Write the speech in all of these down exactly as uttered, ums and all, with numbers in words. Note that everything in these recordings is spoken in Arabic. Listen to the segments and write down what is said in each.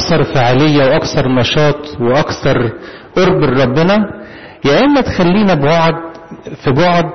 اكثر فعالية واكثر نشاط واكثر قرب لربنا، يا اما تخلينا بعد في بعد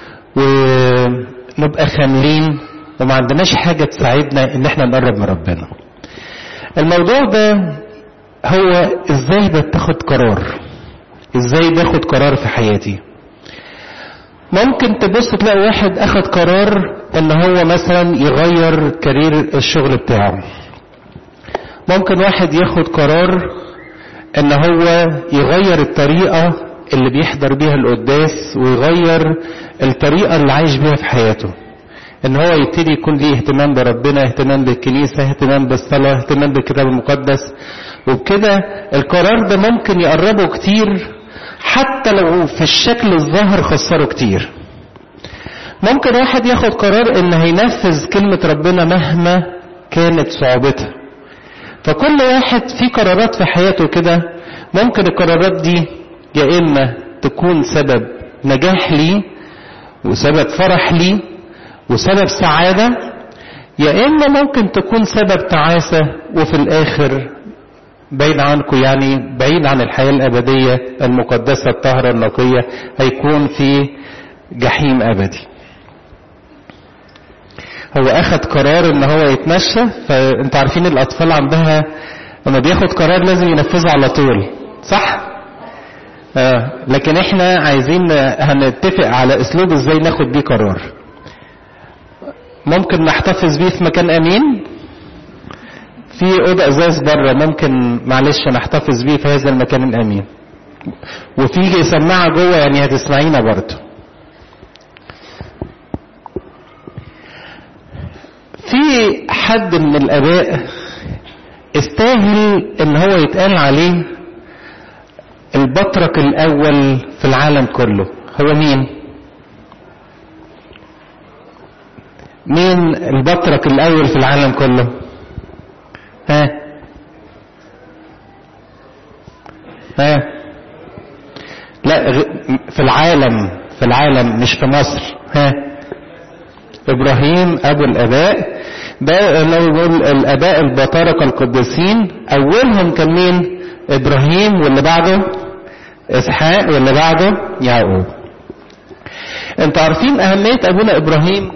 ونبقى خاملين وما عندناش حاجة تساعدنا ان احنا نقرب من ربنا. الموضوع ده هو ازاي بتاخد قرار، ازاي باخد قرار في حياتي. ممكن تبص تلاقي واحد اخد قرار ان هو مثلا يغير كارير الشغل بتاعه. ممكن واحد ياخد قرار ان هو يغير الطريقة اللي بيحضر بيها القداس ويغير الطريقة اللي عايش بيها في حياته، ان هو يبتدي يكون ليه اهتمام بربنا، اهتمام بالكنيسة، اهتمام بالصلاة، اهتمام بالكتاب المقدس. وبكده القرار ده ممكن يقربه كتير حتى لو في الشكل الظاهر خسره كتير. ممكن واحد ياخد قرار ان هينفذ كلمة ربنا مهما كانت صعوبتها. فكل واحد في قرارات في حياته كده، ممكن القرارات دي يا اما تكون سبب نجاح لي وسبب فرح لي وسبب سعادة، يا اما ممكن تكون سبب تعاسة وفي الاخر بعيد عنكم، يعني بعيد عن الحياة الابدية المقدسة الطاهرة النقية، هيكون في جحيم ابدي. هو اخد قرار ان هو يتمشى، فانتوا عارفين الاطفال عندها لما بياخد قرار لازم ينفذه على طول، صح؟ آه. لكن احنا عايزين هنتفق على اسلوب ازاي ناخد بيه قرار. ممكن نحتفظ بيه في مكان امين، في اوضه ازاز بره ممكن معلش نحتفظ بيه في هذا المكان الامين، وفي سماعه جوه يعني هتسمعينا برضه. في حد من الاباء استاهل ان هو يتقال عليه البطرك الاول في العالم كله. هو مين؟ مين البطرك الاول في العالم كله؟ ها ها لا في العالم، في العالم مش في مصر. ها ابراهيم ابو الاباء. ده لو نقول الاباء البطاركه القديسين، اولهم كان مين؟ ابراهيم، واللي بعده اسحاق، واللي بعده يعقوب. انتوا عارفين اهميه ابونا ابراهيم؟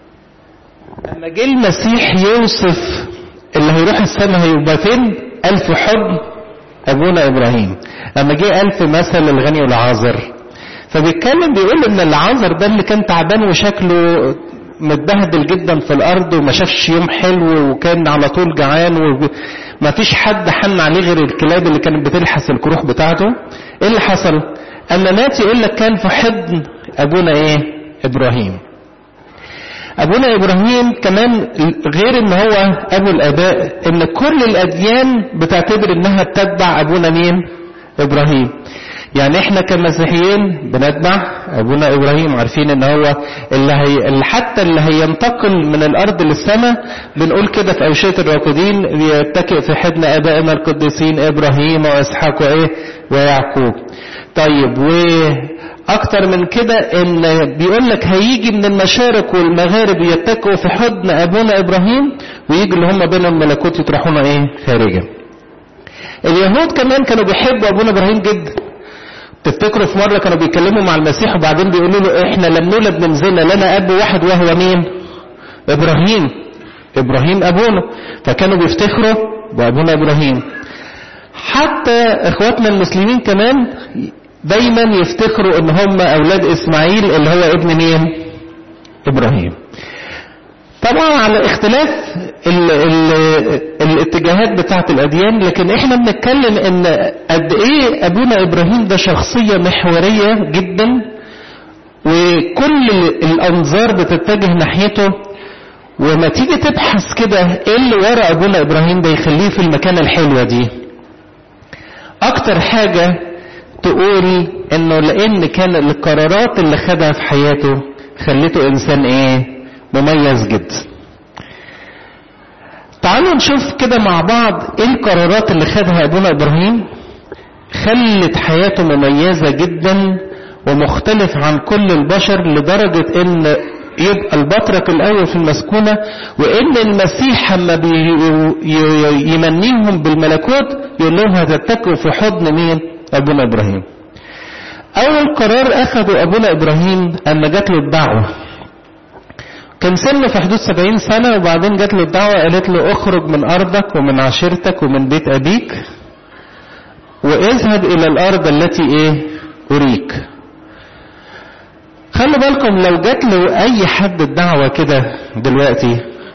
لما جه المسيح يوصف اللي هيروح السماء هيبقى فين؟ ألف حضن ابونا ابراهيم. لما جه ألف مثل الغني والعازر، فبيتكلم بيقول ان العازر ده اللي كان تعبان وشكله متبهدل جدا في الارض وما شافش يوم حلو وكان على طول جعان وما فيش حد حن عليه غير الكلاب اللي كانت بتلحس الكروح بتاعته. ايه اللي حصل؟ اما مات يقول لك كان في حضن ابونا ايه؟ ابراهيم. ابونا ابراهيم كمان غير ان هو ابو الاباء، ان كل الاديان بتعتبر انها بتتبع ابونا مين؟ ابراهيم. يعني احنا كمسيحيين بنتبع ابونا ابراهيم، عارفين ان هو اللي, هي اللي حتى اللي هينتقل من الارض للسماء بنقول كده في اوشية الراقدين يتكئ في حضن ابائنا القديسين ابراهيم واسحاق وايه ويعقوب. طيب واكتر من كده ان بيقول لك هيجي من المشارق والمغارب يتكئوا في حضن ابونا ابراهيم، ويجي اللي هم بين الملكوت يطرحون ايه؟ خارجا. اليهود كمان كانوا بيحبوا ابونا ابراهيم جدا. تفتكروا في مرة كانوا بيكلموا مع المسيح وبعدين بيقولوا له احنا لم نولد من زنا، لنا اب واحد وهو مين؟ ابراهيم. ابراهيم ابونا. فكانوا بيفتخروا بابونا ابراهيم. حتى اخواتنا المسلمين كمان دايما يفتخروا ان هم اولاد اسماعيل اللي هو ابن مين؟ ابراهيم. طبعا على اختلاف ال ال الاتجاهات بتاعت الاديان، لكن احنا بنتكلم ان قد ايه ابونا ابراهيم ده شخصية محورية جدا، وكل الانظار بتتجه ناحيته. وما تيجي تبحث كده ايه اللي ورا ابونا ابراهيم ده يخليه في المكانة الحلوة دي، اكتر حاجة تقول انه لان كان القرارات اللي خدها في حياته خلته انسان ايه؟ مميز جدا. تعالوا نشوف كده مع بعض ايه القرارات اللي خدها ابونا ابراهيم خلت حياته مميزة جدا ومختلف عن كل البشر، لدرجة ان يبقى البطرك الاول في المسكونة، وان المسيح لما يمنيهم بالملكوت يقول لهم هتتكوا في حضن مين؟ ابونا ابراهيم. اول قرار اخذه ابونا ابراهيم اما جات له الدعوة، كان سنه في حدود سبعين سنة، وبعدين جات له الدعوة قالت له اخرج من ارضك ومن عشيرتك ومن بيت ابيك واذهب الى الارض التي ايه اريك. خلوا بالكم لو جات له اي حد الدعوة كده دلوقتي،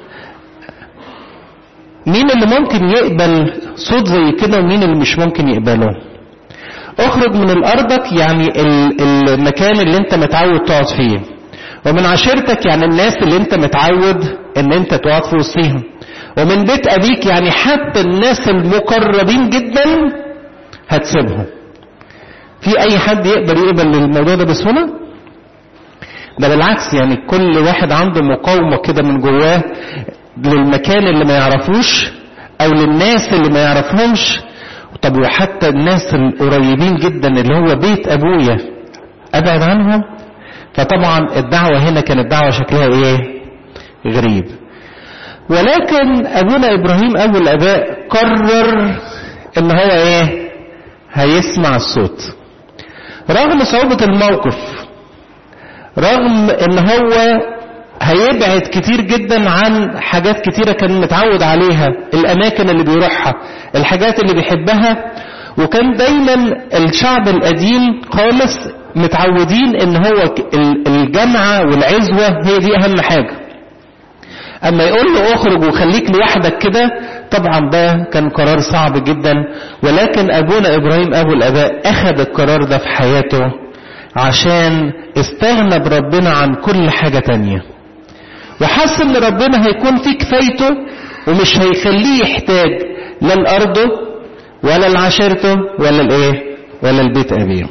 مين اللي ممكن يقبل صوت زي كده ومين اللي مش ممكن يقبله؟ اخرج من الارضك يعني المكان اللي انت متعود تقعد فيه، ومن عشيرتك يعني الناس اللي انت متعود ان انت تقعد في وسطهم، ومن بيت ابيك يعني حتى الناس المقربين جدا هتسيبهم. في اي حد يقدر يقبل الموضوع ده بسهولة؟ ده بالعكس، يعني كل واحد عنده مقاومة كده من جواه للمكان اللي ما يعرفوش او للناس اللي ما يعرفهمش. طب وحتى الناس القريبين جدا اللي هو بيت ابويا ابعد عنهم. فطبعا الدعوة هنا كانت دعوة شكلها ايه؟ غريب. ولكن ابونا ابراهيم ابو الاباء قرر ان هو ايه؟ هيسمع الصوت رغم صعوبة الموقف، رغم ان هو هيبعد كتير جدا عن حاجات كتيرة كان متعود عليها، الاماكن اللي بيروحها، الحاجات اللي بيحبها. وكان دايما الشعب القديم خالص متعودين ان هو الجمعة والعزوة هي دي اهم حاجة. اما يقول له اخرج وخليك لوحدك كده، طبعا ده كان قرار صعب جدا. ولكن ابونا ابراهيم ابو الاباء اخذ القرار ده في حياته عشان استغنى بربنا عن كل حاجة تانية، وحس ان ربنا هيكون في كفايته ومش هيخليه يحتاج لا الارض ولا العشيرته ولا الايه ولا البيت ابيه.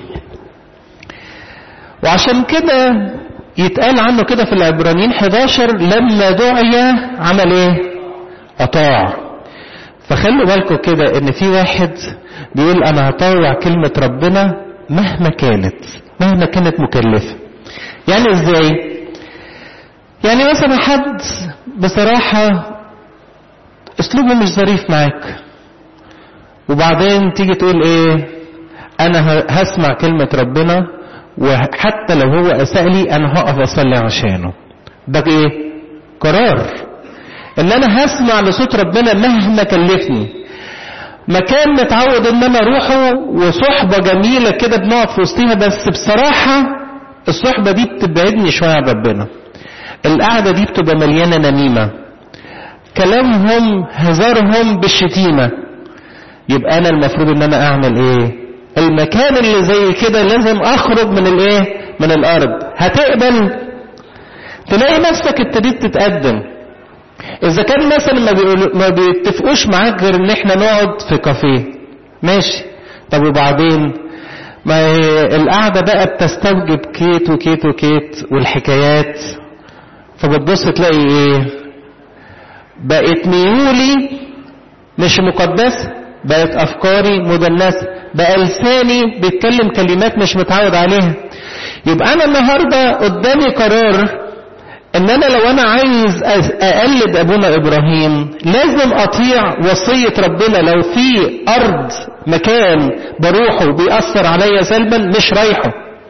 وعشان كده يتقال عنه كده في العبرانيين حداشر لما دعي عمل ايه؟ اطاع. فخلوا بالكم كده ان في واحد بيقول انا هطوع كلمة ربنا مهما كانت مهما كانت مكلفة. يعني ازاي؟ يعني مثلا حد بصراحة اسلوبه مش ظريف معاك، وبعدين تيجي تقول ايه؟ انا هسمع كلمة ربنا وحتى لو هو اساء لي انا هقف اصلي عشانه. ده ايه؟ قرار ان انا هسمع لصوت ربنا مهما كلفني. مكان متعود ان انا اروحه وصحبة جميلة كده بنقعد في وسطها، بس بصراحة الصحبة دي بتبعدني شوية عن ربنا. القعدة دي بتبقى مليانة نميمة، كلامهم هزارهم بالشتيمة. يبقى انا المفروض ان انا اعمل ايه؟ المكان اللي زي كده لازم اخرج من الايه؟ من الارض. هتقبل؟ تلاقي نفسك ابتديت تتقدم. اذا كان مثلا ما, ما بيتفقوش معاك غير ان احنا نقعد في كافيه، ماشي. طب وبعدين ما القعدة بقى بتستوجب كيت وكيت وكيت والحكايات، فبتبص تلاقي ايه؟ بقت ميولي مش مقدسة، بقت افكاري مدنسة، بقى لساني بيتكلم كلمات مش متعود عليها. يبقى انا النهاردة قدامي قرار ان انا لو انا عايز اقلد ابونا ابراهيم لازم اطيع وصية ربنا. لو في ارض مكان بروحه بيأثر عليا سلبا مش رايحه.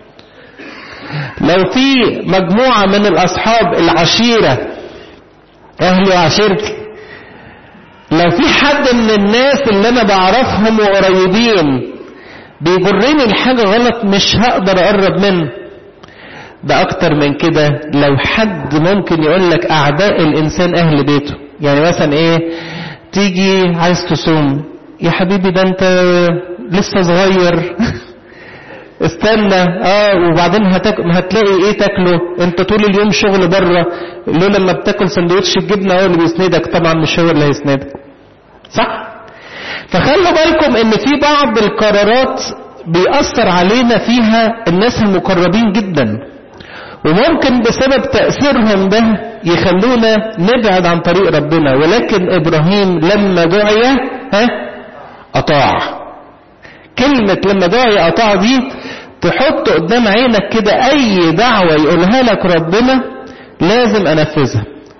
لو في مجموعة من الاصحاب العشيرة اهلي وعشيرتي، لو في حد من الناس اللي انا بعرفهم وقريبين بيجرني لحاجة غلط مش هقدر اقرب منه. ده اكتر من كده، لو حد ممكن يقول لك اعداء الانسان اهل بيته. يعني مثلا ايه؟ تيجي عايز تصوم، يا حبيبي ده انت لسه صغير استنى اه وبعدين هتك... هتلاقي ايه تاكله؟ انت طول اليوم شغل بره، لو لما بتاكل سندوتش الجبنه هو اللي بيسندك، طبعا مش هو اللي هيسندك، صح؟ فخلوا بالكم ان في بعض القرارات بيأثر علينا فيها الناس المقربين جدا، وممكن بسبب تأثيرهم ده يخلونا نبعد عن طريق ربنا. ولكن ابراهيم لما دعي ها اطاع. كلمة لما دعي اطاع دي تحط قدام عينك كده اي دعوة يقولها لك ربنا لازم انفذها.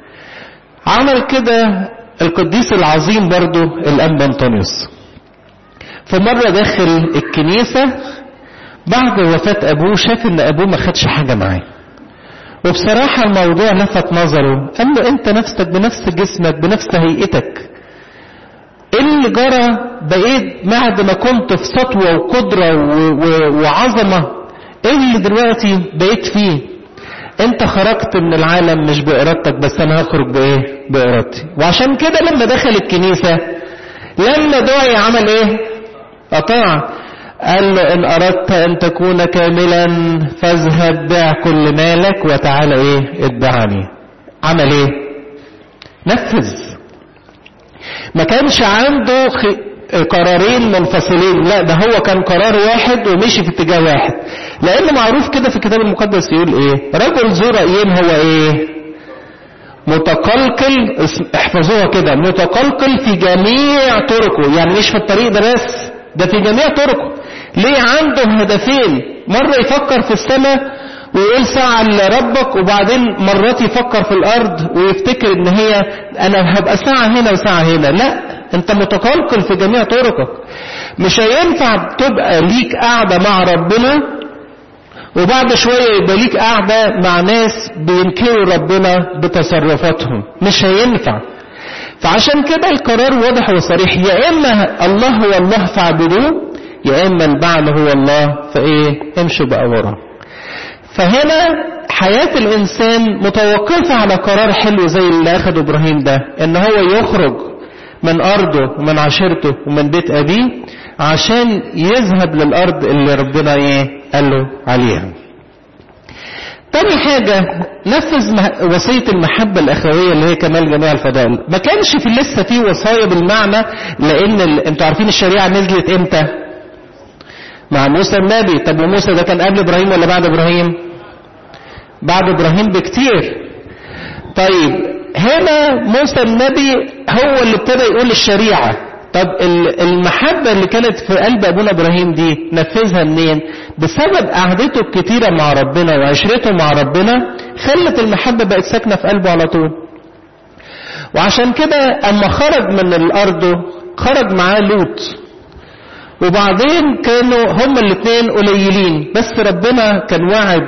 عمل كده القديس العظيم برضو الانبا انطونيوس. في مرة داخل الكنيسة بعد وفاة ابوه، شاف ان ابوه ما خدش حاجة معاه، وبصراحة الموضوع لفت نظره. قال له انت نفسك بنفس جسمك بنفس هيئتك، ايه اللي جرى بقيت بعد ما كنت في سطوة وقدرة وعظمة، ايه اللي دلوقتي بقيت فيه؟ انت خرجت من العالم مش بارادتك، بس انا هخرج بايه؟ بارادتي. وعشان كده لما دخل الكنيسة لما دعي عمل ايه؟ اطاع. قال له ان اردت ان تكون كاملا فاذهب بيع كل مالك وتعال ايه؟ اتبعني. عمل ايه؟ نفذ. ما كانش عنده قرارين منفصلين، لا ده هو كان قرار واحد ومشي في اتجاه واحد. لان معروف كده في الكتاب المقدس يقول ايه؟ رجل ذو رأيين هو ايه؟ متقلقل. احفظوها كده، متقلقل في جميع طرقه. يعني مش في الطريق ده بس، ده في جميع طرقه. ليه؟ عنده هدفين، مرة يفكر في السماء ويقول ساعة لربك، وبعدين مرات يفكر في الارض ويفتكر ان هي انا هبقى ساعة هنا وساعة هنا. لا، انت متقلقل في جميع طرقك. مش هينفع تبقى ليك قاعدة مع ربنا وبعد شوية يبقى ليك قاعدة مع ناس بينكروا ربنا بتصرفاتهم، مش هينفع. فعشان كده القرار واضح وصريح، يا اما الله هو الله فاعبدوه، يا اما البعل هو الله فايه؟ امشوا بقى وراه. فهنا حياة الانسان متوقفة على قرار حلو زي اللي اخده ابراهيم ده، ان هو يخرج من ارضه ومن عشيرته ومن بيت ابيه عشان يذهب للارض اللي ربنا ايه؟ قال له عليها. تاني حاجة نفذ وصية المحبة الأخوية اللي هي كمال جميع الفضائل. ما كانش في لسه فيه وصايا بالمعنى، لأن ال... انتوا عارفين الشريعة نزلت امتى؟ مع موسى النبي. طب وموسى ده كان قبل إبراهيم ولا بعد إبراهيم؟ بعد إبراهيم بكتير. طيب هنا موسى النبي هو اللي ابتدى يقول الشريعة. طب المحبة اللي كانت في قلب أبونا إبراهيم دي نفذها منين؟ بسبب قعدته الكتيرة مع ربنا وعشرته مع ربنا خلت المحبة بقت ساكنة في قلبه على طول. وعشان كده أما خرج من الأرض خرج معاه لوط، وبعدين كانوا هما الاثنين قليلين، بس ربنا كان وعد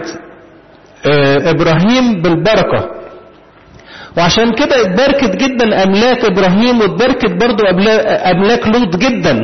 إبراهيم بالبركة، وعشان كده اتباركت جدا املاك ابراهيم، واتباركت برضو املاك لوط جدا،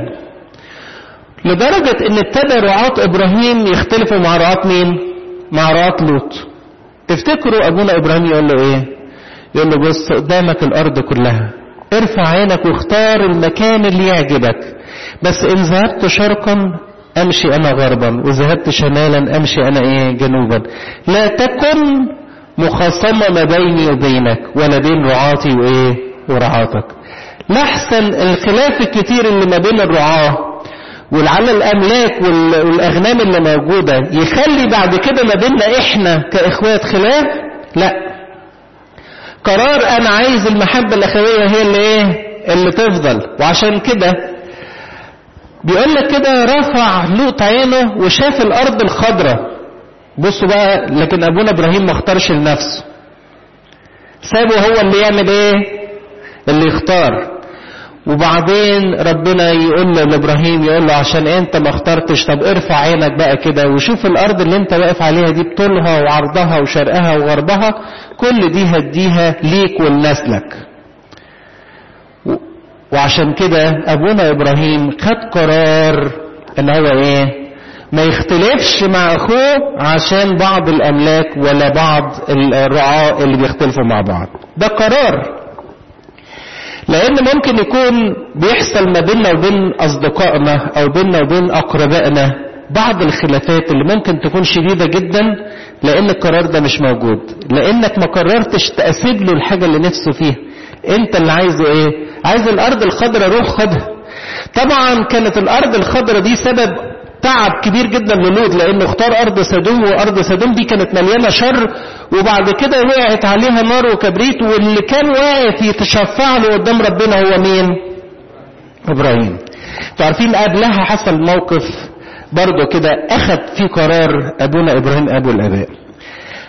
لدرجة ان ابتدى رعاة ابراهيم يختلفوا مع رعاة مين؟ مع رعاة لوط. تفتكروا ابونا ابراهيم يقول له ايه؟ يقول له بص قدامك الارض كلها، ارفع عينك واختار المكان اللي يعجبك، بس ان ذهبت شرقا امشي انا غربا، وذهبت شمالا امشي انا ايه؟ جنوبا. لا تكن مخاصمة ما بيني وبينك ولا بين رعاتي وايه؟ ورعاتك. لحسن الخلاف الكتير اللي ما بين الرعاة والعلى الاملاك والاغنام اللي موجودة يخلي بعد كده ما بيننا احنا كاخوات خلاف. لا، قرار انا عايز المحبة الاخوية هي اللي ايه؟ اللي تفضل. وعشان كده بيقول لك كده رفع لوط عينه وشاف الارض الخضراء. بصوا بقى، لكن ابونا ابراهيم ما اختارش لنفسه، سابه هو اللي يعمل ايه؟ اللي يختار. وبعدين ربنا يقول له لابراهيم، يقول له عشان انت ما اخترتش، طب ارفع عينك بقى كده وشوف الارض اللي انت واقف عليها دي بطولها وعرضها وشرقها وغربها، كل دي هديها ليك ولنسلك. وعشان كده ابونا ابراهيم خد قرار ان هو ايه؟ ما يختلفش مع اخوه عشان بعض الاملاك ولا بعض الرعاة اللي بيختلفوا مع بعض. ده قرار، لان ممكن يكون بيحصل ما بيننا وبين اصدقائنا او بيننا وبين اقربائنا بعض الخلافات اللي ممكن تكون شديدة جدا، لان القرار ده مش موجود، لانك ما قررتش تأسيب له الحاجة اللي نفسه فيها. انت اللي عايزه ايه؟ عايز الارض الخضراء، روح خدها. طبعا كانت الارض الخضراء دي سبب تعب كبير جدا للوط، لانه اختار ارض سدوم، وارض سدوم دي كانت مليانه شر، وبعد كده وقعت عليها نار وكبريت، واللي كان واقف يتشفع له قدام ربنا هو مين؟ ابراهيم. تعرفين قبلها حصل موقف برضه كده اخذ فيه قرار ابونا ابراهيم ابو الاباء.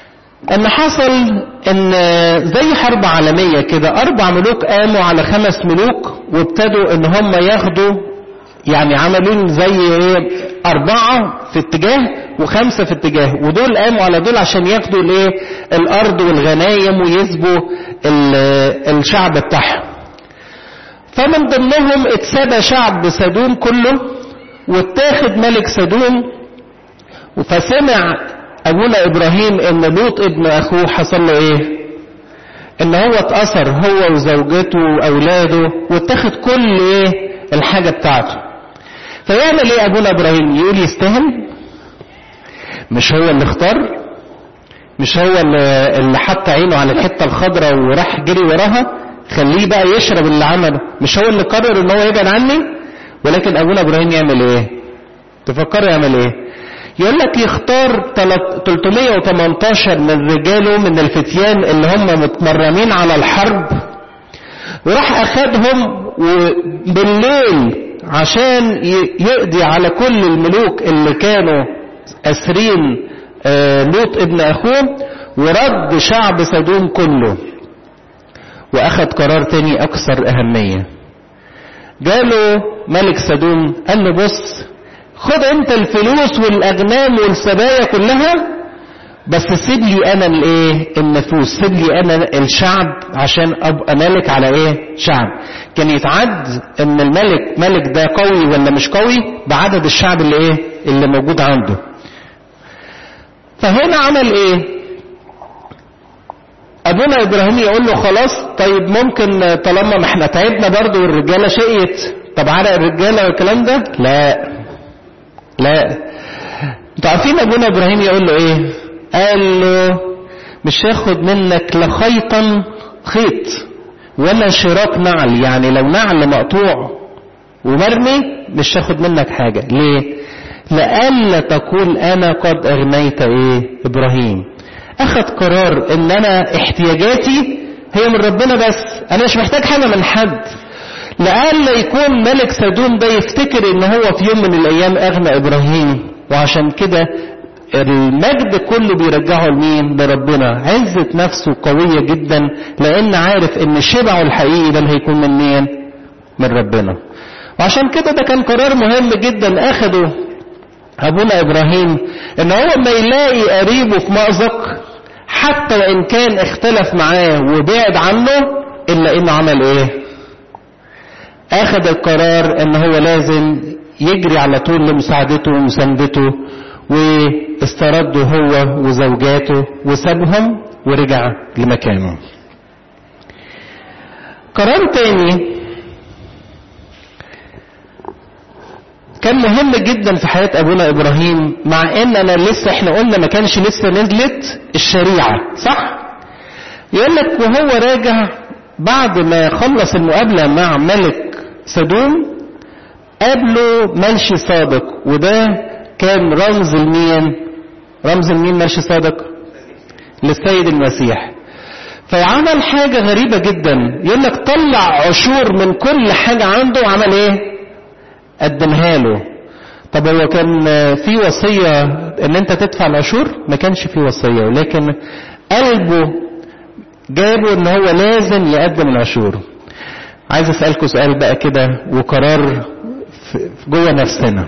ان حصل ان زي حرب عالمية كده، اربع ملوك قاموا على خمس ملوك وابتدوا ان هم ياخدوا، يعني عملين زي ايه، اربعة في اتجاه وخمسة في اتجاه، ودول قاموا على دول عشان ياخدوا الايه، الارض والغنايم ويسبوا الشعب بتاعهم. فمن ضمنهم اتسبى شعب سدوم كله واتاخد ملك سدوم. فسمع ابونا ابراهيم ان لوط ابن اخوه حصل له ايه، ان هو اتأثر هو وزوجته واولاده واتاخد كل ايه الحاجة بتاعته. فيعمل ايه ابونا ابراهيم؟ يقول يستاهل؟ مش هو اللي اختار؟ مش هو اللي حط عينه على الحتة الخضراء وراح جري وراها؟ خليه بقى يشرب اللي عمله. مش هو اللي قرر ان هو يبعد عني؟ ولكن ابونا ابراهيم يعمل ايه؟ تفكر يعمل ايه؟ يقول لك يختار ثلاثمائة وثمانية عشر من رجاله من الفتيان اللي هم متمرنين على الحرب، وراح اخدهم وبالليل عشان يقضي على كل الملوك اللي كانوا اسرين لوط ابن اخوه، ورد شعب سدوم كله. واخد قرار تاني اكثر اهمية. جاله ملك سدوم قال له بص، خد انت الفلوس والاغنام والسبايا كلها، بس سيب لي انا الايه، النفوس، سيب لي انا الشعب عشان ابقى ملك على ايه، شعب. كان يتعد ان الملك ملك ده قوي ولا مش قوي بعدد الشعب اللي ايه، اللي موجود عنده. فهنا عمل ايه ابونا ابراهيم؟ يقول له خلاص طيب ممكن طالما ما احنا تعبنا برضو والرجاله شقيت، طب عرق الرجاله والكلام ده؟ لا لا. انتوا عارفين ابونا ابراهيم يقول له ايه؟ قال له مش هاخد منك لا خيطا خيط ولا شراك نعل، يعني لو نعل مقطوع ومرمي مش هاخد منك حاجة. ليه؟ لألا تقول انا قد اغنيت ايه ابراهيم. اخذ قرار ان انا احتياجاتي هي من ربنا بس، انا مش محتاج حاجة من حد. لألا يكون ملك سدوم ده يفتكر ان هو في يوم من الايام اغنى ابراهيم، وعشان كده المجد كله بيرجعه لمين؟ لربنا. عزة نفسه قوية جدا لان عارف ان شبعه الحقيقي ده هيكون من مين؟ من ربنا. وعشان كده ده كان قرار مهم جدا اخده ابونا ابراهيم، ان هو ما يلاقي قريبه في مأزق حتى وان كان اختلف معاه وبعد عنه، الا انه عمل ايه؟ اخذ القرار ان هو لازم يجري على طول لمساعدته ومساندته، واسترده هو وزوجاته وسابهم ورجع لمكانه. قرار تاني كان مهم جدا في حياة ابونا ابراهيم، مع ان انا لسه احنا قلنا ما كانش لسه نزلت الشريعة، صح؟ يقول لك وهو راجع بعد ما خلص المقابلة مع ملك سدوم قابله ملشي صادق، وده كان رمز المين؟ رمز المين ملشي صادق؟ للسيد المسيح. فعمل حاجة غريبة جدا، يقول لك طلع عشور من كل حاجة عنده وعمل ايه؟ قدمها له. طب هو كان في وصية ان انت تدفع العشور؟ ما كانش في وصية، ولكن قلبه جابه ان هو لازم يقدم العشور. عايز اسألكم سؤال بقى كده وقرار جوه نفسنا.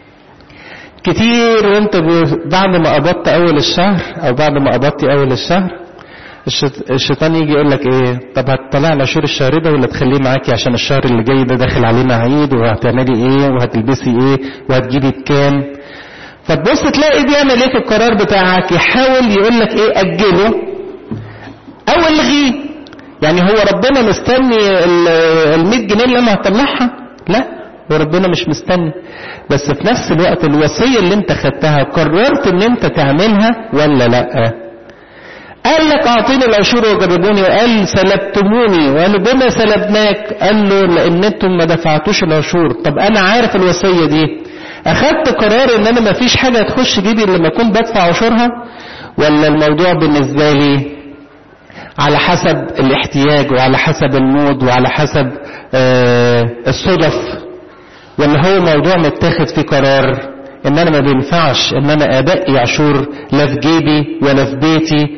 كتير وانت بعد ما قبضت اول الشهر او بعد ما قبضتي اول الشهر الشيطان يجي يقول لك ايه؟ طب هتطلع العشور الشهر ده ولا تخليه معاكي عشان الشهر اللي جاي ده داخل علينا عيد، وهتعملي ايه وهتلبسي ايه وهتجيبي بكام؟ فتبص تلاقي بيعمل ايه في القرار بتاعك؟ يحاول يقول لك ايه؟ اجله او الغيه. يعني هو ربنا مستني المية جنيه اللي انا هطلعها؟ لا، وربنا مش مستني. بس في نفس الوقت الوصية اللي انت خدتها قررت ان انت تعملها ولا لا؟ قال لك اعطيني العشور وجربوني، وقال سلبتموني، وقالوا بما سلبناك؟ قال له لان انتم ما دفعتوش العشور. طب انا عارف الوصية دي، اخدت قرار ان انا ما فيش حاجة هتخش جيبي لما اكون بدفع عشورها، ولا الموضوع بالنسبة لي على حسب الاحتياج وعلى حسب المود وعلى حسب آه الصدف، ولا هو موضوع متاخد في قرار ان انا ما بينفعش ان انا ابقي عشور لا في جيبي ولا في بيتي،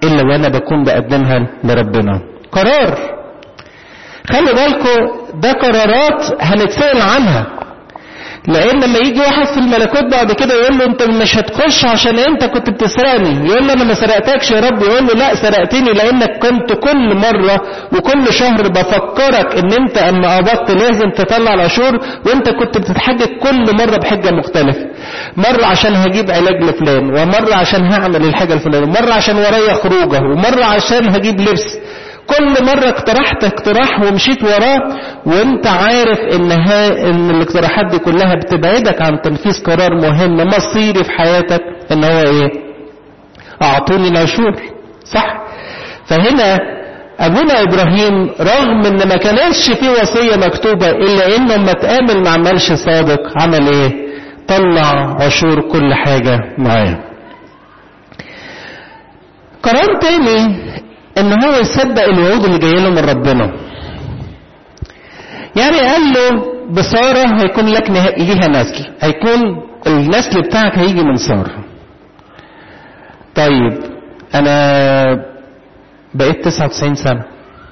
الا وانا بكون بقدمها لربنا. قرار، خلي بالكم ده قرارات هنتسأل عنها، لان لما يجي واحد في الملكوت بعد كده يقول له انت مش هتخش عشان انت كنت بتسرقني، يقول له انا ما سرقتكش يا رب، يقول له لا سرقتني لانك كنت كل مرة وكل شهر بفكرك ان انت اما قبضت لازم تطلع العشور، وانت كنت بتتحجج كل مرة بحجة مختلفة، مرة عشان هجيب علاج لفلان، ومرة عشان هعمل الحاجة الفلانية، ومرة عشان ورايا خروجه، ومرة عشان هجيب لبس. كل مرة اقترحت اقتراح ومشيت وراه، وانت عارف ان, ان الاقتراحات دي كلها بتبعدك عن تنفيذ قرار مهم مصيري في حياتك، ان هو ايه؟ اعطوني العشور، صح؟ فهنا ابونا ابراهيم رغم ان ما كانش فيه وصية مكتوبة، الا انه لما تقابل مع مالش صادق عمل ايه؟ طلع عشور كل حاجة معاه. قرار تاني ان هو يصدق الوعود اللي جايه له من ربنا. يعني قال له بسارة هيكون لك ليها نسل، هيكون النسل بتاعك هيجي من سارة. طيب انا بقيت تسعة وتسعين سنة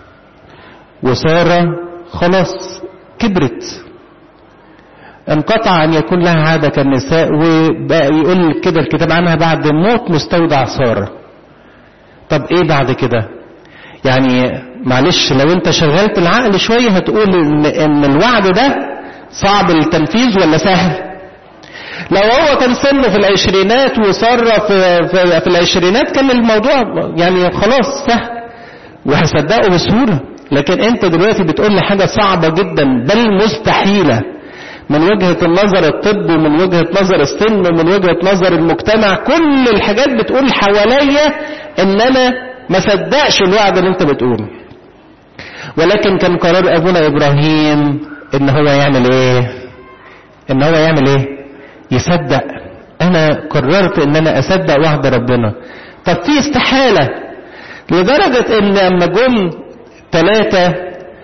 وسارة خلاص كبرت، انقطع ان يكون لها عادة كالنساء، وبقى يقول كده الكتاب عنها بعد موت مستودع سارة. طب ايه بعد كده؟ يعني معلش لو انت شغلت العقل شوية هتقول ان, إن الوعد ده صعب التنفيذ ولا سهل؟ لو هو كان سنه في العشرينات وسارة في, في, في العشرينات كان الموضوع يعني خلاص سهل وهصدقه بسهولة. لكن انت دلوقتي بتقول لي حاجة صعبة جدا بل مستحيلة من وجهة النظر الطب ومن وجهة نظر السن ومن وجهة نظر المجتمع، كل الحاجات بتقول حواليا ان انا ما صدقش الوعد اللي انت بتقوله. ولكن كان قرار ابونا ابراهيم ان هو يعمل ايه؟ ان هو يعمل ايه؟ يصدق. انا قررت ان انا اصدق وعد ربنا. طب في استحالة لدرجة ان اما جم ثلاثة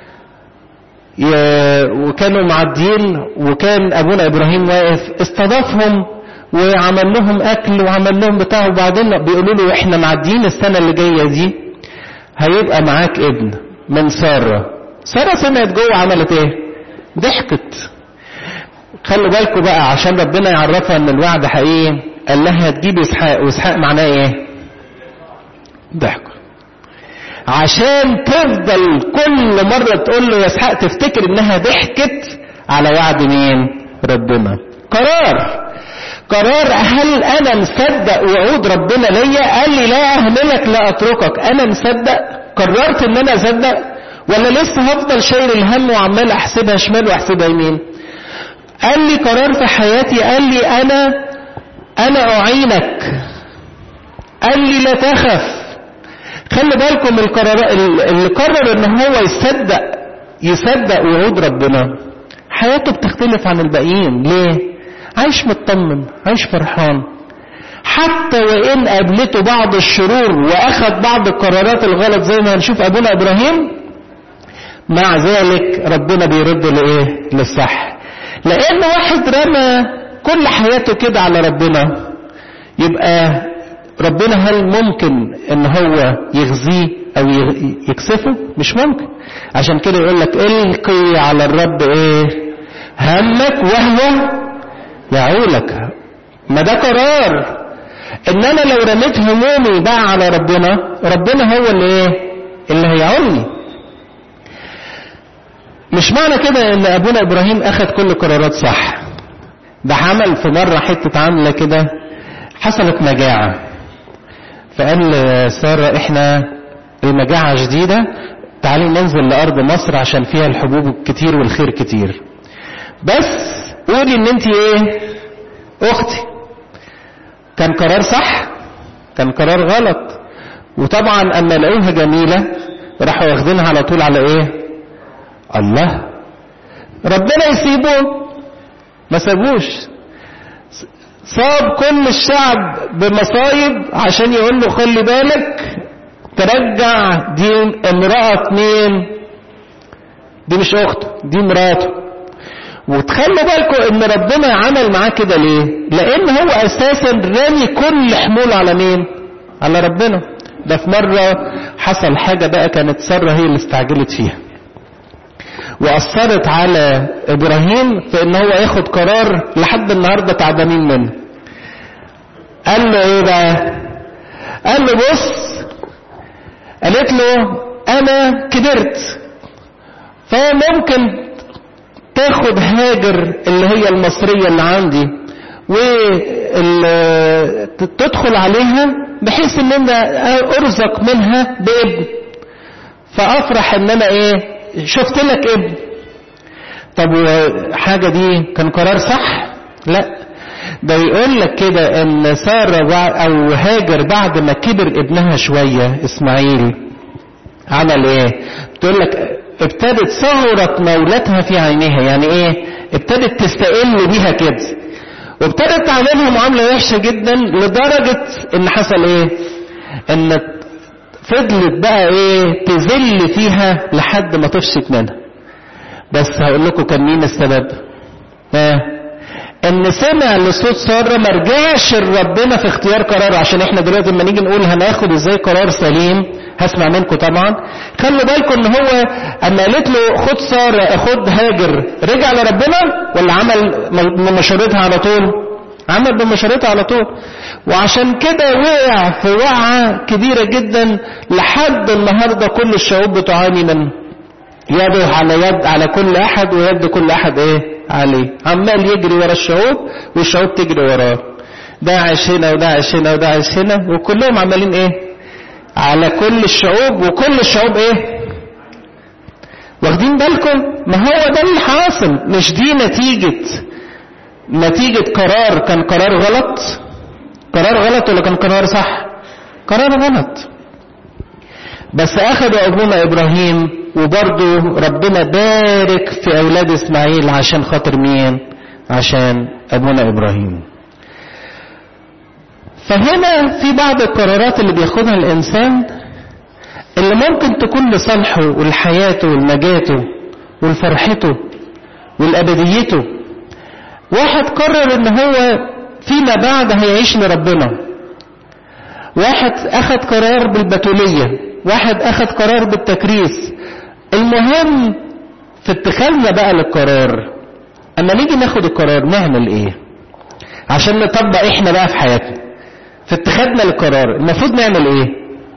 وكانوا معديين وكان ابونا ابراهيم واقف استضافهم وعمل لهم اكل وعمل لهم بتاعه، وبعدين بيقولوا له احنا معديين السنة اللي جاية دي هيبقى معاك ابن من سارة. سارة سمعت جوه عملت ايه؟ ضحكت. خلوا بالكم بقى عشان ربنا يعرفها ان الوعد حقيقي، قال لها هتجيب اسحاق، واسحاق معناه ايه؟ ضحكوا. عشان تفضل كل مرة تقول له يا اسحاق تفتكر انها ضحكت على وعد مين؟ ربنا. قرار قرار هل انا مصدق وعود ربنا ليا؟ قال لي لا اهملك لا اتركك. انا مصدق، قررت ان انا اصدق، ولا لسه هفضل شايل الهم وعمال احسبها شمال واحسبها يمين؟ قال لي قرار في حياتي، قال لي انا انا اعينك، قال لي لا تخف. خلي بالكم القرار اللي قرر ان هو يصدق يصدق وعود ربنا حياته بتختلف عن الباقيين. ليه؟ عايش مطمن، عايش فرحان، حتى وان قابلته بعض الشرور واخذ بعض القرارات الغلط زي ما هنشوف ابونا ابراهيم، مع ذلك ربنا بيرد لايه؟ للصح. لان واحد رمى كل حياته كده على ربنا، يبقى ربنا هل ممكن ان هو يغزيه او يكسفه؟ مش ممكن. عشان كده يقول لك القي على الرب ايه؟ همك وهو يعولك. ما ده قرار ان انا لو رميت همومي بقى على ربنا، ربنا هو اللي ايه؟ اللي هيعولني. مش معنى كده ان ابونا ابراهيم اخذ كل قرارات صح. ده عمل في مرة حتة عاملة كده، حصلت مجاعة، فقال سارة احنا المجاعة جديدة، تعالي ننزل لأرض مصر عشان فيها الحبوب كتير والخير كتير، بس قولي ان انت ايه؟ اختي. كان قرار صح؟ كان قرار غلط. وطبعا اما لقوها جميلة راحوا واخدينها على طول على ايه؟ الله. ربنا يسيبه؟ ما سابوش، صاب كل الشعب بمصايب عشان يقول له خلي بالك ترجع دي امرأة مين؟ دي مش اخته، دي مراته. وتخلوا بالكم ان ربنا عمل معاه كده ليه؟ لان هو اساسا رامي كل حموله على مين؟ على ربنا. ده في مرة حصل حاجة بقى كانت سارة هي اللي استعجلت فيها وأثرت على إبراهيم في إن هو ياخد قرار لحد النهاردة تعبانين منه. قال له إيه بقى؟ قال له بص، قالت له أنا كبرت فممكن تاخد هاجر اللي هي المصرية اللي عندي وتدخل عليها بحيث ان انا ارزق منها بابن، فافرح ان انا ايه شفت لك ابن. طب حاجة دي كان قرار صح؟ لا، ده يقول لك كده ان سارة او هاجر بعد ما كبر ابنها شوية اسماعيل عمل ايه؟ بتقول لك ابتدت صغرت مولاتها في عينيها. يعني ايه؟ ابتدت تستقل بيها كده وابتدت تعملها معاملة وحشة جدا لدرجة ان حصل ايه؟ ان فضلت بقى ايه تذل فيها لحد ما تفشت منها. بس هقول لكم كان مين السبب؟ ها؟ ان سمع لصوت سارة ما رجعش ربنا في اختيار قراره. عشان احنا دلوقتي لما نيجي نقول هناخد ازاي قرار سليم هسمع منكم طبعا. خلوا بالكم ان هو اما قالت له خد سارة خد هاجر رجع لربنا ولا عمل بمشورتها على طول؟ عمل بمشورتها على طول. وعشان كده وقع في وقعة كبيرة جدا لحد النهاردة كل الشعوب بتعاني منه. يده على يد على كل احد ويد كل احد ايه عليه، عمال يجري ورا الشعوب والشعوب تجري وراه. ده عايش هنا وده عايش هنا وده عايش هنا وكلهم عمالين ايه على كل الشعوب وكل الشعوب ايه واخدين بالكم. ما هو ده اللي حاصل. مش دي نتيجة نتيجة قرار كان قرار غلط؟ قرار غلط ولا كان قرار صح؟ قرار غلط. بس اخذوا ابونا ابراهيم وبرضه ربنا بارك في اولاد اسماعيل عشان خاطر مين؟ عشان ابونا ابراهيم. فهنا في بعض القرارات اللي بياخدها الانسان اللي ممكن تكون لصالحه ولحياته ولنجاته ولفرحته ولابديته. واحد قرر ان هو فيما بعد هيعيش لربنا، واحد اخذ قرار بالبتولية، واحد اخذ قرار بالتكريس. المهم في اتخاذنا بقى للقرار، اما نيجي ناخد القرار نعمل ايه عشان نطبق احنا بقى في حياتنا؟ في اتخاذنا للقرار المفروض نعمل ايه؟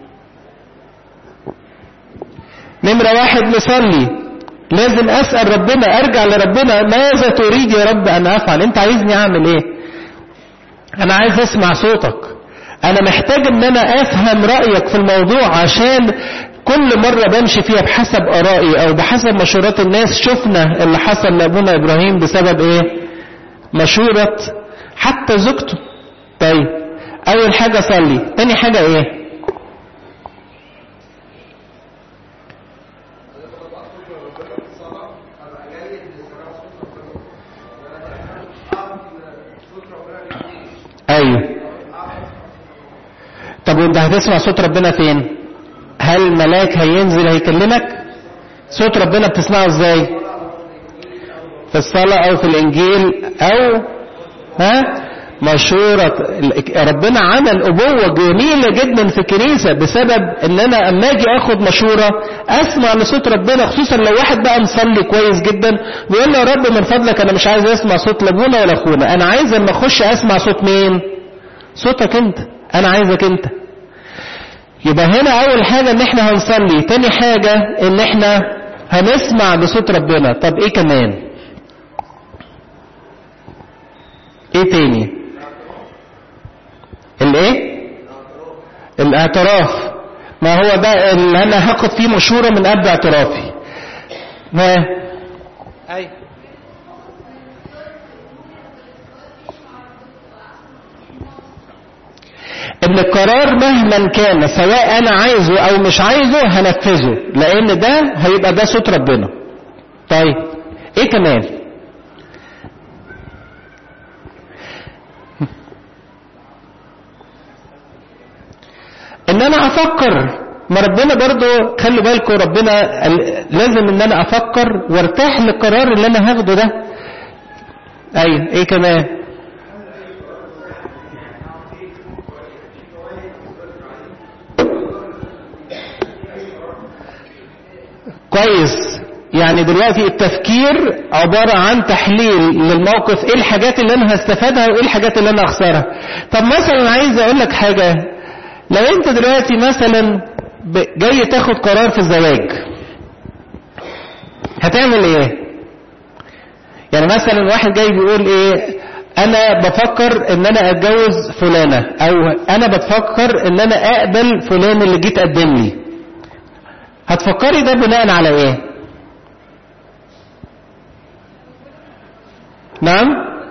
نمرة واحد نصلي. لازم اسأل ربنا، ارجع لربنا، ماذا تريد يا رب ان افعل؟ انت عايزني اعمل ايه؟ انا عايز اسمع صوتك. انا محتاج ان انا افهم رأيك في الموضوع عشان كل مرة بمشي فيها بحسب ارائي او بحسب مشورات الناس. شفنا اللي حصل لابونا ابراهيم بسبب ايه؟ مشورة حتى زوجته. طيب اول حاجة صلي. تاني حاجة ايه؟ ايوه. طب وانت هتسمع صوت ربنا فين؟ هل ملاك هينزل هيكلمك؟ صوت ربنا بتسمعه ازاي؟ في الصلاة او في الانجيل او ها مشورة ربنا. عمل ابوة جميلة جدا في الكنيسة بسبب ان انا اما اجي اخد مشورة اسمع لصوت ربنا. خصوصا لو واحد بقى مصلي كويس جدا ويقول له يا رب من فضلك انا مش عايز اسمع صوت لابونا ولا اخونا، انا عايز اما اخش اسمع صوت مين؟ صوتك انت، انا عايزك انت. يبقى هنا اول حاجة ان احنا هنصلي. تاني حاجة ان احنا هنسمع لصوت ربنا. طب ايه كمان؟ ايه تاني؟ الايه؟ الاعتراف. ما هو ده اللي انا هاخد فيه مشورة من قبل اعترافي. ما اي ان القرار مهما كان سواء انا عايزه او مش عايزه هنفذه، لان ده هيبقى ده صوت ربنا. طيب ايه كمان؟ ان انا افكر. ما ربنا برضو خلي بالكم ربنا لازم ان انا افكر وارتاح للقرار اللي انا هاخده ده. ايوه ايه كمان؟ يعني دلوقتي التفكير عبارة عن تحليل للموقف، ايه الحاجات اللي انا هستفادها وايه الحاجات اللي انا اخسرها. طب مثلا عايز اقول لك حاجة، لو انت دلوقتي مثلا جاي تاخد قرار في الزواج هتعمل ايه؟ يعني مثلا واحد جاي بيقول ايه، انا بفكر ان انا اتجوز فلانة، او انا بفكر ان انا اقبل فلان اللي جيت قدم لي. هتفكري ده بناء على ايه؟ نعم،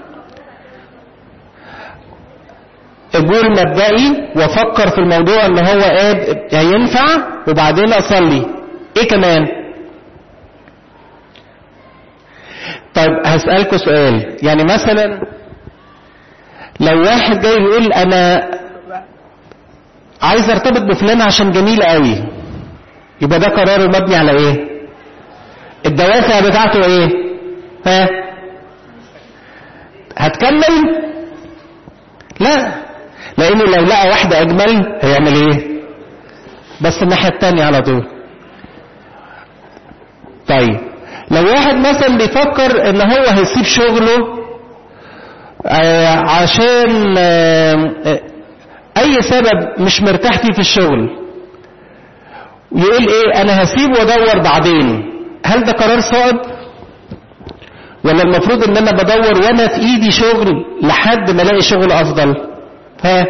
قبول مبدئي وافكر في الموضوع ان هو ينفع، وبعدين اصلي. ايه كمان؟ طيب هسألكوا سؤال، يعني مثلا لو واحد جاي يقول انا عايز ارتبط بفلان عشان جميل قوي، يبقى ده قراره مبني على ايه؟ الدوافع بتاعته ايه؟ ها؟ هتكمل؟ لا، لانه لو لقى واحدة اجمل هيعمل ايه؟ بس الناحية التانية على طول. طيب لو واحد مثلا بيفكر ان هو هيسيب شغله آه عشان آه اي سبب مش مرتاح فيه في الشغل، يقول ايه، انا هسيب وادور بعدين، هل ده قرار صائب؟ ولا المفروض ان انا بدور وانا في ايدي شغل لحد ما الاقي شغل افضل؟ ها؟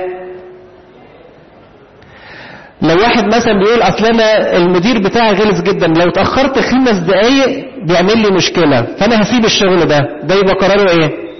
لو واحد مثلا بيقول اصل انا المدير بتاعي غلس جدا، لو اتاخرت خمس دقايق بيعمل لي مشكله، فانا هسيب الشغل ده، ده يبقى قراره ايه؟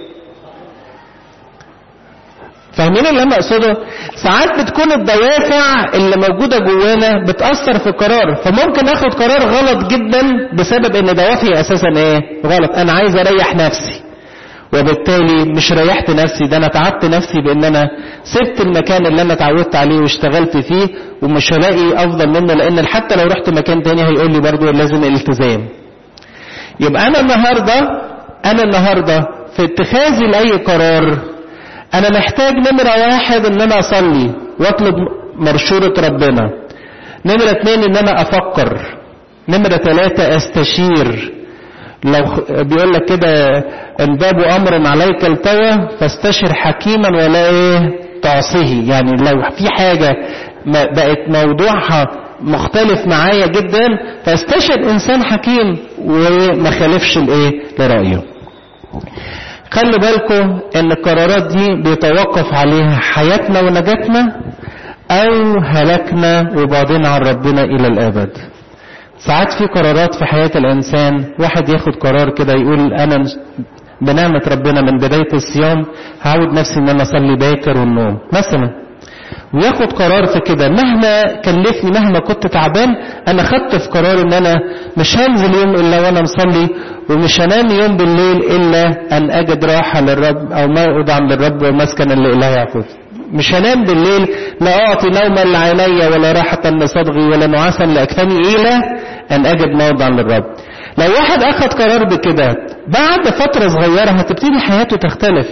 فاهمين اللي انا اقصده؟ ساعات بتكون الدوافع اللي موجوده جوانا بتاثر في القرار، فممكن اخد قرار غلط جدا بسبب ان دوافعي اساسا ايه؟ غلط. انا عايز اريح نفسي، وبالتالي مش ريحت نفسي، ده انا تعبت نفسي بان انا سبت المكان اللي انا اتعودت عليه واشتغلت فيه، ومش هلاقي افضل منه، لان حتى لو رحت مكان تاني هيقول لي برضه لازم الالتزام. يبقى انا النهارده انا النهارده في اتخاذي لاي قرار انا محتاج نمرة واحد ان انا اصلي واطلب مرشورة ربنا، نمرة اتنين ان انا افكر، نمرة ثلاثة استشير. لو بيقول لك كده ان باب امر عليك التوى فاستشر حكيما ولا ايه تعصيه، يعني لو في حاجة بقت موضوعها مختلف معايا جدا فاستشر انسان حكيم وما خالفش الايه لرأيه. خلوا بالكم ان القرارات دي بيتوقف عليها حياتنا ونجاتنا او هلاكنا وبعدين عن ربنا الى الابد. ساعات في قرارات في حياة الانسان، واحد ياخد قرار كده يقول انا بنعمة ربنا من بداية الصيام هعود نفسي ان انا اصلي باكر والنوم مثلا، وياخد قرار في كده مهما كلفني مهما كنت تعبان، انا خدت في قرار ان انا مش هنزل يوم الا وانا مصلي، ومش هنام يوم بالليل الا ان اجد راحة للرب او ما ادعم للرب ومسكنا لإله يعقوب. مش هنام بالليل لا اعطي نوما لعيني ولا راحة لصدغي ولا نعاسا لاكفاني الى ان اجد موضعا للرب. لو واحد اخذ قرار بكده بعد فترة صغيرة هتبتدي حياته تختلف.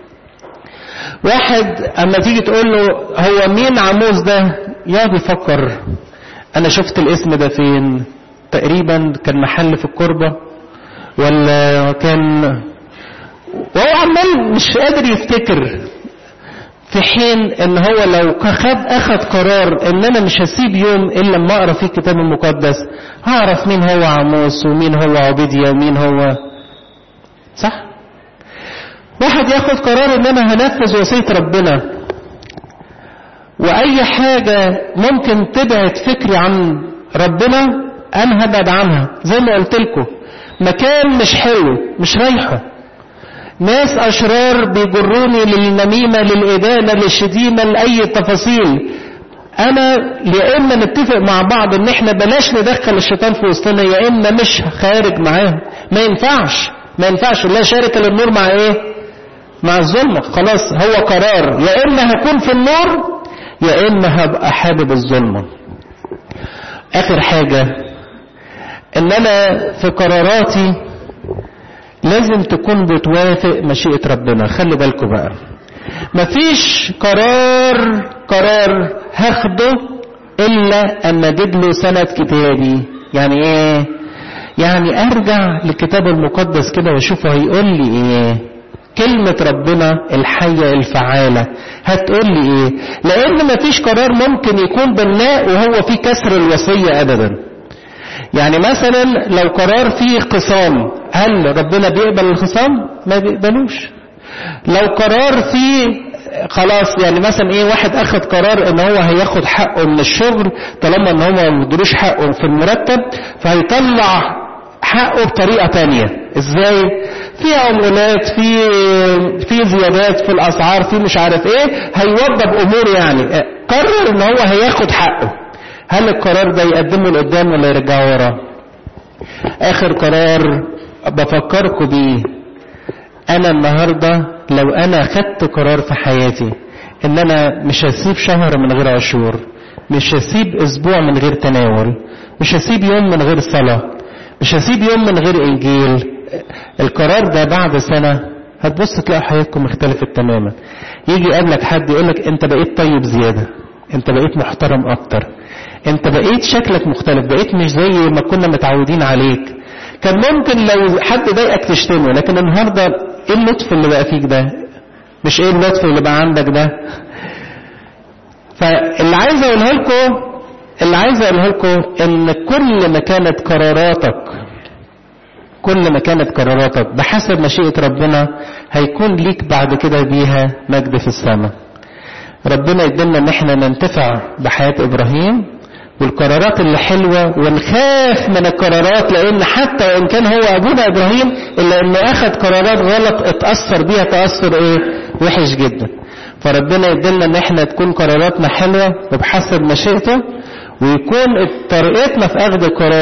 واحد اما تيجي تقول له هو مين عموس ده، يقعد يفكر انا شفت الاسم ده فين، تقريبا كان محل في القربة ولا كان، وهو عمال مش قادر يفتكر، في حين ان هو لو خد اخذ قرار ان انا مش هسيب يوم الا لما اقرا فيه الكتاب المقدس هعرف مين هو عموس ومين هو عبيديا ومين هو، صح؟ واحد ياخد قرار ان انا هنفذ وصية ربنا، واي حاجة ممكن تبعد فكري عن ربنا انا هبعد عنها. زي ما قلت لكم مكان مش حلو مش رايحه، ناس اشرار بيجروني للنميمة للإدانة للشتيمة لأي تفاصيل. انا يا اما نتفق مع بعض ان احنا بلاش ندخل الشيطان في وسطنا، يا اما مش خارج معاه. ما ينفعش ما ينفعش لا شارك للنور مع ايه؟ مع الظلمة. خلاص هو قرار، يا اما هكون في النور يا اما هبقى حابب الظلمة. اخر حاجة ان انا في قراراتي لازم تكون بتوافق مشيئة ربنا. خلي بالكم بقى، مفيش قرار قرار هاخده الا اما اجد له سند كتابي. يعني ايه؟ يعني ارجع للكتاب المقدس كده واشوفه هيقول لي ايه. كلمة ربنا الحية الفعالة هتقول لي ايه؟ لان مفيش قرار ممكن يكون بناء وهو فيه كسر الوصية ابدا. يعني مثلا لو قرار فيه خصام، هل ربنا بيقبل الخصام؟ ما بيقبلوش. لو قرار فيه خلاص، يعني مثلا ايه، واحد اخد قرار ان هو هياخد حقه من الشغل طالما ان هو ما مدروش حقه في المرتب، فهيطلع حقه بطريقة تانية. ازاي؟ في عمولات، في في زيادات في الاسعار، في مش عارف ايه، هيوضب امور. يعني قرر ان هو هياخد حقه. هل القرار ده يقدمه لقدام ولا يرجعه ورا؟ اخر قرار بفكركم بيه، انا النهاردة لو انا خدت قرار في حياتي ان انا مش هسيب شهر من غير عشور، مش هسيب اسبوع من غير تناول، مش هسيب يوم من غير صلاة، مش هسيب يوم من غير انجيل، القرار ده بعد سنة هتبص تلاقي حياتكم اختلفت تماما. يجي قبلك حد يقولك انت بقيت طيب زيادة، انت بقيت محترم اكتر، انت بقيت شكلك مختلف، بقيت مش زي ما كنا متعودين عليك. كان ممكن لو حد ضايقك تشتمه، لكن النهاردة ايه اللطف اللي بقى فيك ده؟ مش ايه اللطف اللي بقى عندك ده؟ فاللي عايز اقوله لكم اللي عايز اقوله لكم ان كل ما كانت قراراتك كل ما كانت قراراتك بحسب مشيئة ربنا هيكون ليك بعد كده بيها مجد في السماء. ربنا يدلنا ان احنا ننتفع بحياة ابراهيم والقرارات اللي حلوة، ونخاف من القرارات، لان حتى وان كان هو ابونا ابراهيم الا انه اخذ قرارات غلط اتأثر بيها تأثر ايه وحش جدا. فربنا يدلنا ان احنا تكون قراراتنا حلوة وبحسب مشيئته، ويكون طريقتنا في اخذ القرار